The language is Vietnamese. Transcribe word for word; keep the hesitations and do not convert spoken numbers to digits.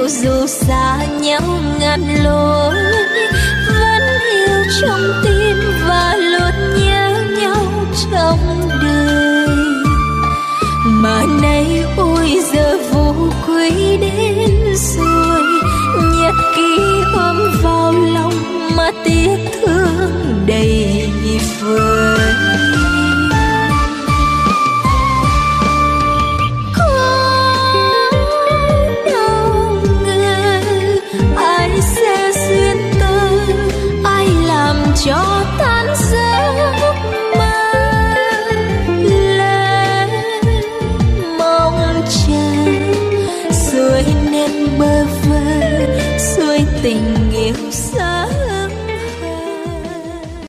dù xa nhau ngàn lối, vẫn yêu trong tim và luôn nhớ nhau trong đời. Mà nay ôi giờ vô quý đến